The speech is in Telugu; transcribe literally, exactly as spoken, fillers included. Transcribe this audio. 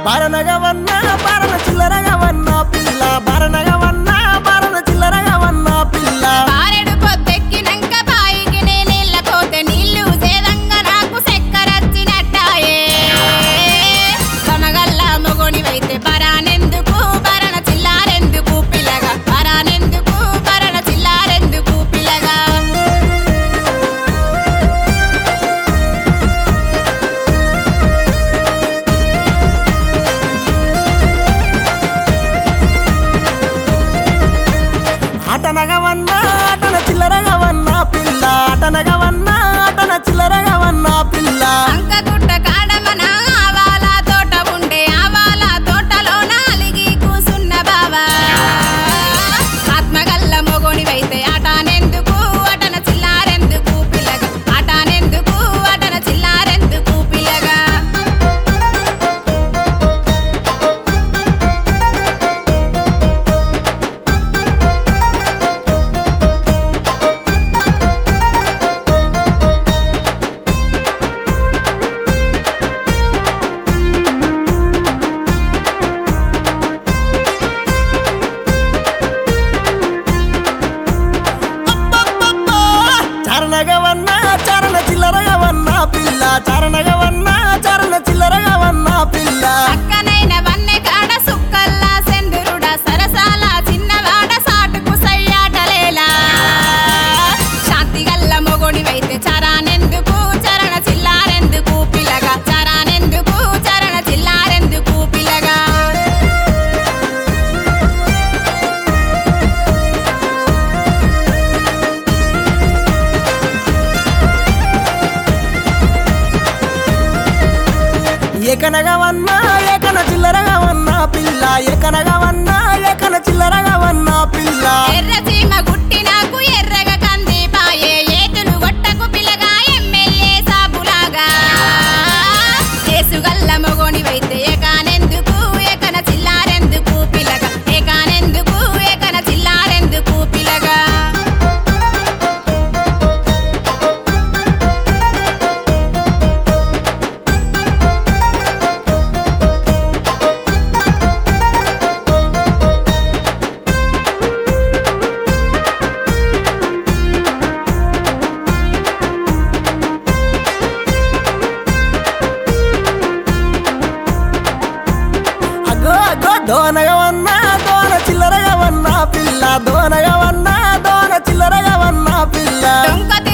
బారనగవన్న బారన చిల్లరగవన్న పిల్ల బారనగవన్న బారన చిల్లరగవన్న పిల్ల బారెడు పొద్దెక్కినంక బాయికి నేనెళ్ళ కోతే నీళ్లు సేదంగా నాకు చక్కెరొచ్చినట్టాయే కొనగల్ల మొగోనివైతే బరానెందుకు బరణ చిల్లారెందుకు పిల్లగా బరానెందుకు బరణ చిల్లారెందుకు పిల్లగా ఆటనగవన్న ఆటన చిల్లరగవన్న పిల్ల ఆటనగవన్న ఆటన చిల్లరగవన్న పిల్ల అంకగుట్ట కాడమన ఆవాల తోట ఉండే ఆవాల తోటలోన అలిగి కూసున్న బావా ఆత్మగల్ల మొగోనివైతే ఆటానెందుకు అటన చిల్లారెందుకు పిల్లగా ఆటానెందుకు అటన చిల్లారెందుకు పిల్లగా చరణగవన్న చరణ చిల్లరగవన్న పిల్ల చరణగవన్న చరణ చిల్లరగవన్న పిల్ల అక్కనైన వన్నె కాడ సుక్కల్లా సెందురుడ సరసాల చిన్నవాడ సాటుకు సయ్యాటలేలా శాంతిగల్ల మొగోనివైతే చరానెందుకు చరణ చిల్లారెందుకు పిల్లగా చరానెందుకు చరణ చిల్లారెందుకు పిల్లగా ఏకనగవన్న ఏకన చిల్లరగవన్న పిల్ల ఏకనగవన్న ఏకన చిల్లరగవన్న పిల్ల ఎర్ర చీమ గుట్టి నాకు ఎర్రగా కంది పాయే ఏతులు గొట్టకు పిల్లగా ఎమ్మెల్యే సాబులాగా కేసుగల్ల మొగోనివైతే ఏకానెందుకు ఏకన చిల్లారెందుకు పిల్లగా ఏకానెందుకు ఏకన చిల్లారెందుకు పిల్లగా అగో అగో దోనగవన్న దోన చిల్లరగవన్న పిల్ల దోనగవన్న దోన చిల్లరగవన్న పిల్ల డొంక